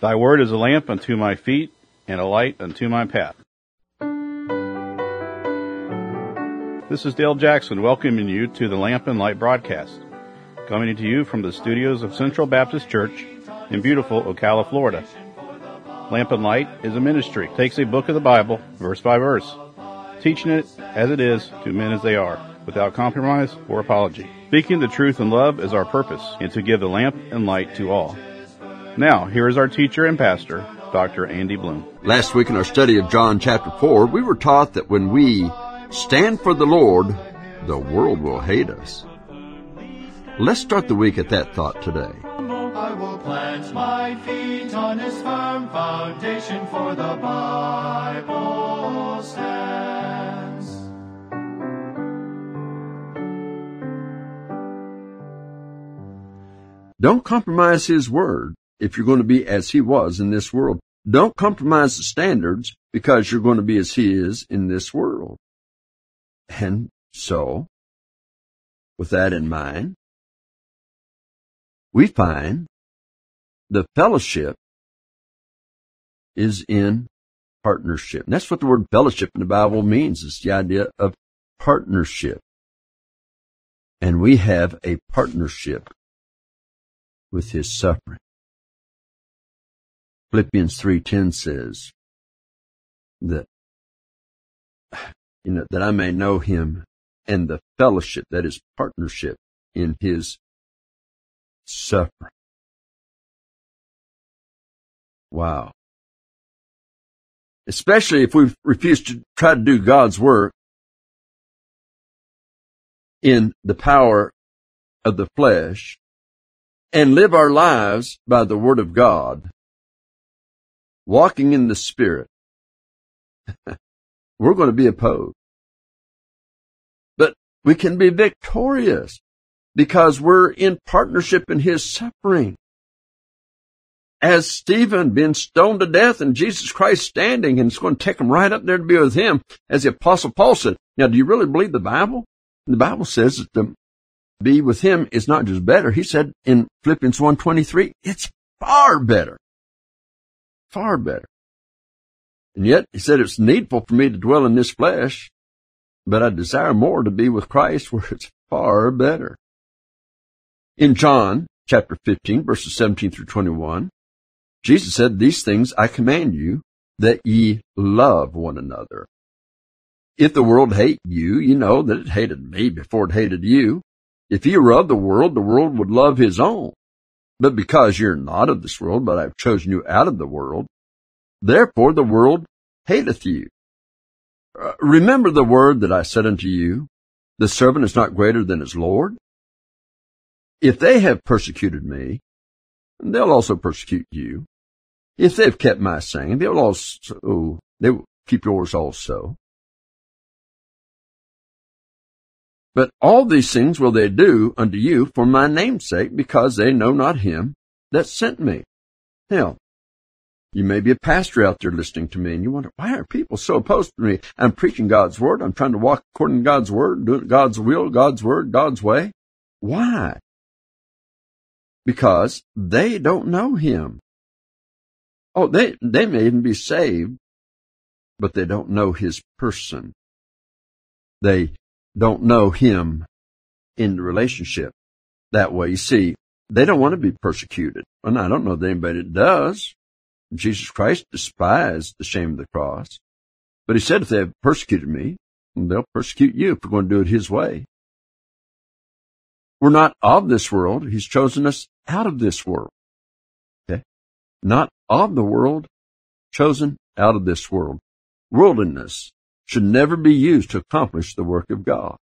Thy word is a lamp unto my feet and a light unto my path. This is Dale Jackson welcoming you to the Lamp and Light broadcast, coming to you from the studios of Central Baptist Church in beautiful Ocala, Florida. Lamp and Light is a ministry. It takes a book of the Bible, verse by verse, teaching it as it is to men as they are, without compromise or apology. Speaking the truth in love is our purpose, and to give the lamp and light to all. Now, here is our teacher and pastor, Dr. Andy Bloom. Last week in our study of John chapter 4, we were taught that when we stand for the Lord, the world will hate us. Let's start the week at that thought today. I will plant my feet on his firm foundation, for the Bible stands. Don't compromise his word if you're going to be as he was in this world. Don't compromise the standards because you're going to be as he is in this world. And so, with that in mind, we find the fellowship is in partnership. And that's what the word fellowship in the Bible means. It's the idea of partnership. And we have a partnership with his suffering. Philippians 3:10 says that, that I may know him and the fellowship, that is partnership in his suffering. Wow. Especially if we refuse to try to do God's work in the power of the flesh and live our lives by the Word of God, walking in the Spirit, we're going to be opposed. But we can be victorious because we're in partnership in his suffering. As Stephen being stoned to death and Jesus Christ standing, and it's going to take him right up there to be with him, as the Apostle Paul said. Now, do you really believe the Bible? The Bible says that to be with him is not just better. He said in Philippians 1:23, it's far better. Far better. And yet, he said, it's needful for me to dwell in this flesh, but I desire more to be with Christ, where it's far better. In John chapter 15, verses 17 through 21, Jesus said, these things I command you, that ye love one another. If the world hate you, you know that it hated me before it hated you. If ye were of the world would love his own. But because you're not of this world, but I have chosen you out of the world, therefore the world hateth you. Remember the word that I said unto you, the servant is not greater than his Lord. If they have persecuted me, they'll also persecute you. If they've kept my saying, they will keep yours also. But all these things will they do unto you for my name's sake, because they know not him that sent me. Now, you may be a pastor out there listening to me, and you wonder, why are people so opposed to me? I'm preaching God's word. I'm trying to walk according to God's word, do God's will, God's word, God's way. Why? Because they don't know him. Oh, they may even be saved, but they don't know his person. They don't know him in the relationship that way. You see, they don't want to be persecuted. And I don't know that anybody that does. Jesus Christ despised the shame of the cross. But he said, if they have persecuted me, they'll persecute you if we're going to do it his way. We're not of this world. He's chosen us out of this world. Okay? Not of the world, chosen out of this world. Worldliness should never be used to accomplish the work of God.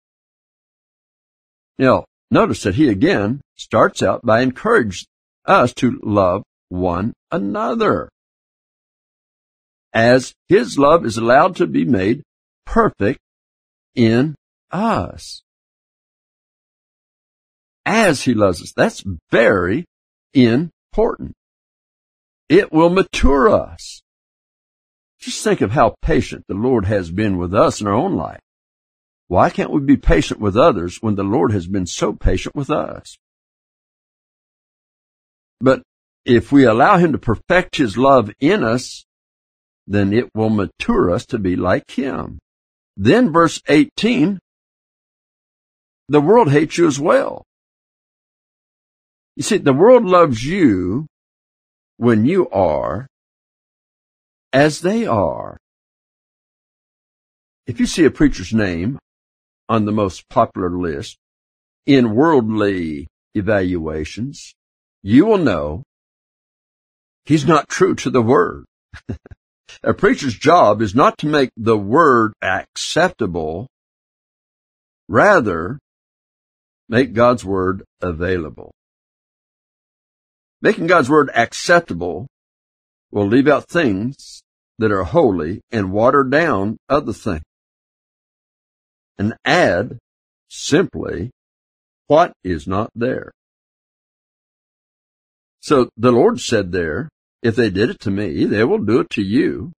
Now, notice that he again starts out by encouraging us to love one another, as his love is allowed to be made perfect in us. As he loves us. That's very important. It will mature us. Just think of how patient the Lord has been with us in our own life. Why can't we be patient with others when the Lord has been so patient with us? But if we allow him to perfect his love in us, then it will mature us to be like him. Then verse 18, the world hates you as well. You see, the world loves you when you are as they are. If you see a preacher's name on the most popular list in worldly evaluations, you will know he's not true to the Word. A preacher's job is not to make the Word acceptable, rather, make God's Word available. Making God's Word acceptable will leave out things that are holy and water down other things, and add simply what is not there. So the Lord said there, if they did it to me, they will do it to you.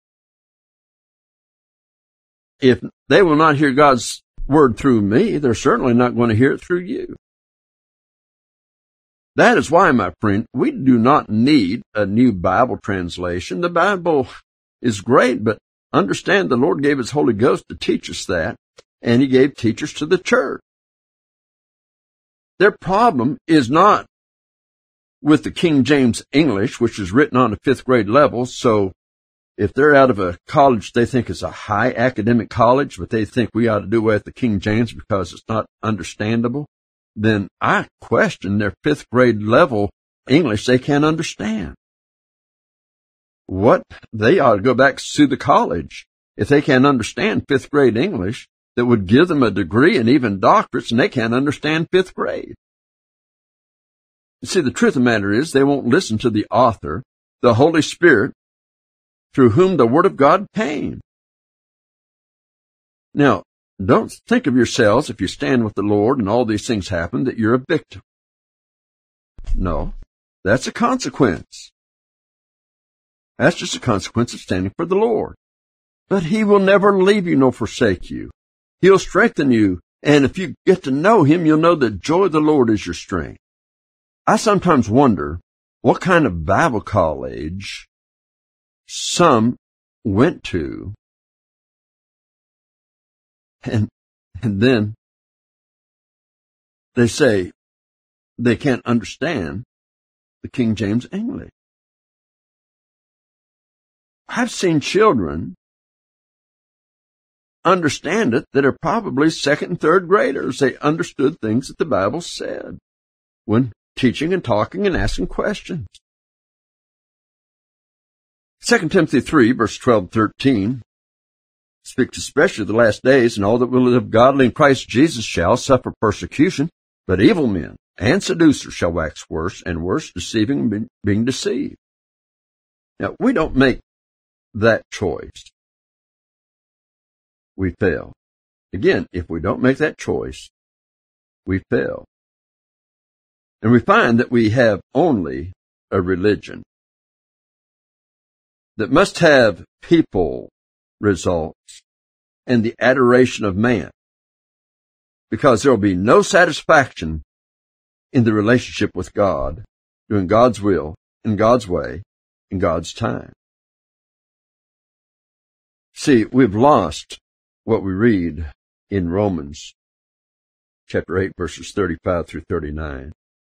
If they will not hear God's Word through me, they're certainly not going to hear it through you. That is why, my friend, we do not need a new Bible translation. The Bible is great, but understand the Lord gave His Holy Ghost to teach us that, and He gave teachers to the church. Their problem is not with the King James English, which is written on a 5th grade level, so if they're out of a college they think is a high academic college, but they think we ought to do away with the King James because it's not understandable, then I question their 5th grade level English they can't understand. What they ought to go back to the college if they can't understand 5th grade English that would give them a degree and even doctorates, and they can't understand 5th grade. You see, the truth of the matter is they won't listen to the author, the Holy Spirit, through whom the Word of God came. Now, don't think of yourselves, if you stand with the Lord and all these things happen, that you're a victim. No, that's a consequence. That's just a consequence of standing for the Lord. But He will never leave you nor forsake you. He'll strengthen you, and if you get to know Him, you'll know that joy of the Lord is your strength. I sometimes wonder what kind of Bible college some went to, and then they say they can't understand the King James English. I've seen children understand it that are probably 2nd and 3rd graders. They understood things that the Bible said when teaching and talking and asking questions. 2 Timothy 3, verse 12 and 13, speaks especially of the last days, and all that will live godly in Christ Jesus shall suffer persecution, but evil men and seducers shall wax worse and worse, deceiving and being deceived. Now, we don't make that choice. We fail. Again, if we don't make that choice, we fail. And we find that we have only a religion that must have people results and the adoration of man, because there will be no satisfaction in the relationship with God, doing God's will, in God's way, in God's time. See, we've lost what we read in Romans chapter 8, verses 35 through 39.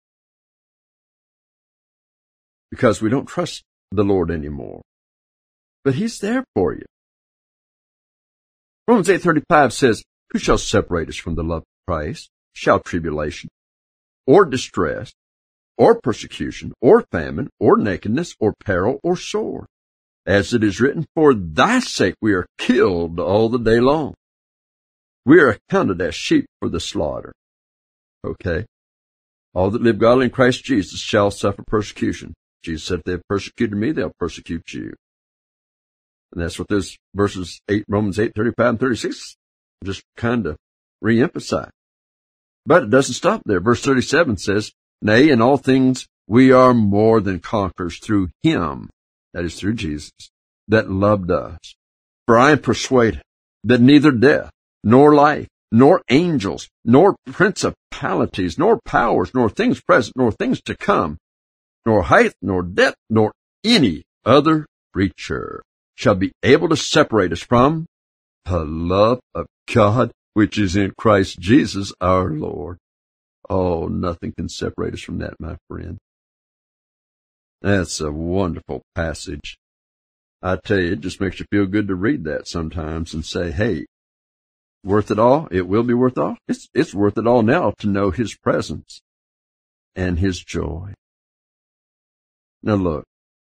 Because we don't trust the Lord anymore. But He's there for you. Romans 8:35 says, who shall separate us from the love of Christ? Shall tribulation, or distress, or persecution, or famine, or nakedness, or peril, or sword? As it is written, for thy sake we are killed all the day long. We are accounted as sheep for the slaughter. Okay? All that live godly in Christ Jesus shall suffer persecution. Jesus said, if they have persecuted me, they'll persecute you. And that's what those verses Romans 8:35 and 36 just kind of re-emphasize. But it doesn't stop there. Verse 37 says, nay, in all things we are more than conquerors through Him, that is through Jesus, that loved us. For I am persuaded that neither death, nor life, nor angels, nor principalities, nor powers, nor things present, nor things to come, nor height, nor depth, nor any other creature shall be able to separate us from the love of God which is in Christ Jesus our Lord. Oh, nothing can separate us from that, my friend. That's a wonderful passage. I tell you, it just makes you feel good to read that sometimes and say, hey, worth it all? It will be worth it all? It's worth it all now to know His presence and His joy. Now look,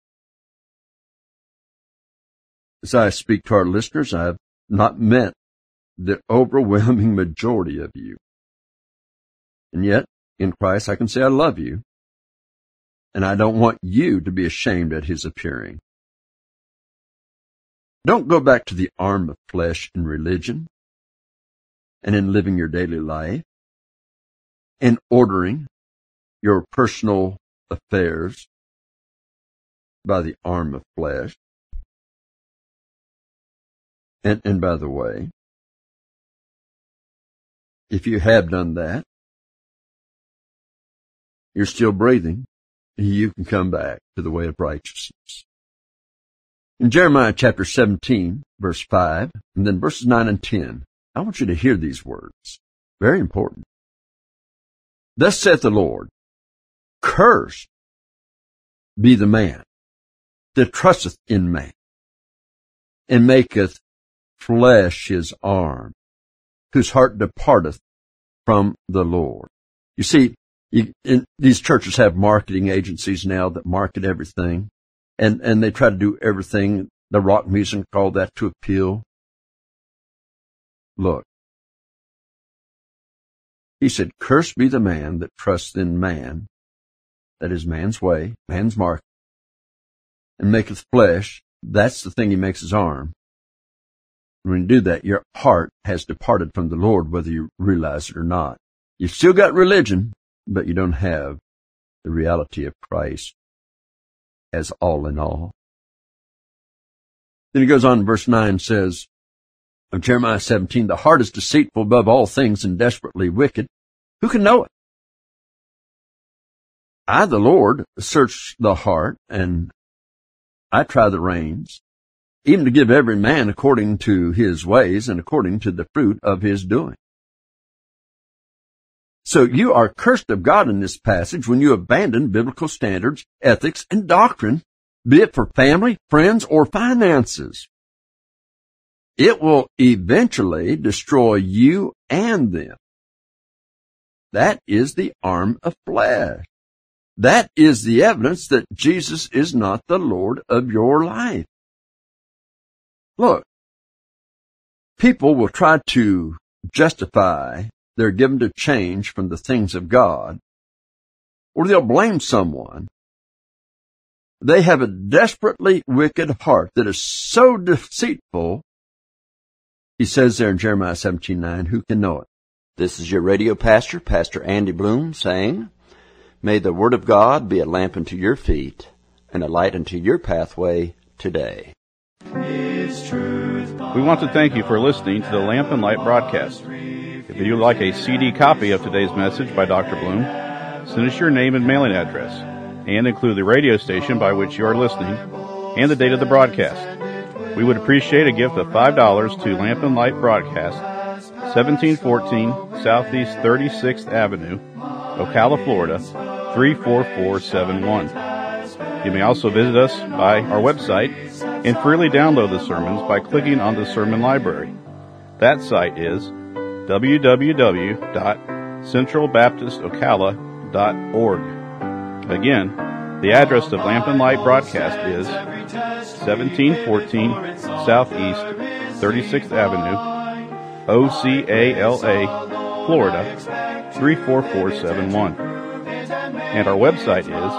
as I speak to our listeners, I've not met the overwhelming majority of you. And yet, in Christ, I can say I love you, and I don't want you to be ashamed at His appearing. Don't go back to the arm of flesh in religion and in living your daily life and ordering your personal affairs by the arm of flesh. And by the way, if you have done that, you're still breathing, you can come back to the way of righteousness. In Jeremiah chapter 17, verse 5, and then verses 9 and 10, I want you to hear these words. Very important. Thus saith the Lord, cursed be the man that trusteth in man, and maketh flesh his arm, whose heart departeth from the Lord. You see, these churches have marketing agencies now that market everything, and they try to do everything, the rock music, all that to appeal. Look, he said, cursed be the man that trusts in man, that is man's way, man's market, and maketh flesh, that's the thing he makes his arm. When you do that, your heart has departed from the Lord, whether you realize it or not. You've still got religion, but you don't have the reality of Christ as all in all. Then he goes on in verse 9, says, of Jeremiah 17, the heart is deceitful above all things and desperately wicked. Who can know it? I, the Lord, search the heart, and I try the reins, even to give every man according to his ways and according to the fruit of his doing. So you are cursed of God in this passage when you abandon biblical standards, ethics, and doctrine, be it for family, friends, or finances. It will eventually destroy you and them. That is the arm of flesh. That is the evidence that Jesus is not the Lord of your life. Look, people will try to justify their given to change from the things of God, or they'll blame someone. They have a desperately wicked heart that is so deceitful. He says there in Jeremiah 17:9, who can know it? This is your radio pastor, Pastor Andy Bloom, saying, may the Word of God be a lamp unto your feet and a light unto your pathway today. We want to thank you for listening to the Lamp and Light broadcast. If you'd like a CD copy of today's message by Dr. Bloom, send us your name and mailing address, and include the radio station by which you are listening and the date of the broadcast. We would appreciate a gift of $5 to Lamp and Light Broadcast, 1714 Southeast 36th Avenue, Ocala, Florida, 34471. You may also visit us by our website and freely download the sermons by clicking on the sermon library. That site is www.centralbaptistocala.org. Again, the address of Lamp and Light Broadcast is 1714 Southeast 36th Avenue, Ocala, Florida, 34471. And our website is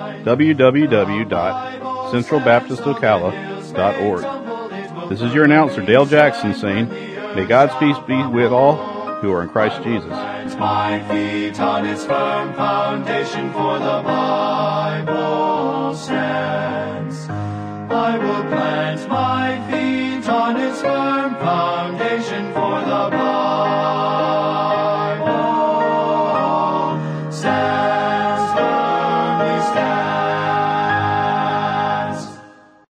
www.centralbaptistocala.org. This is your announcer, Dale Jackson, saying, may God's peace be with all who are in Christ Jesus. My feet on its firm foundation, for the Bible stands. I will plant my